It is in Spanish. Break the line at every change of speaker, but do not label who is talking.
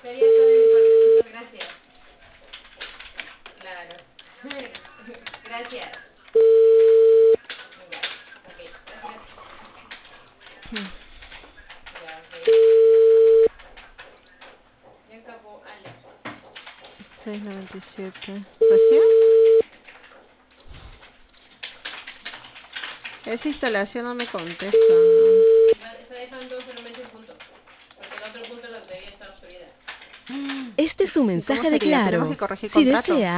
Sería todo de mi parte. Muchas gracias. Claro. Gracias. Ya. Ok. Gracias. Ya, ok. Ya acabó, Ale.
697. ¿Recién? Esa instalación no me contesta.
Está dejando solamente un punto. Porque el otro punto lo debería estar subida.
Este es su
¿Y cómo
mensaje de
sería? Tenemos
Claro.
que corregir
Si
contrato.
desea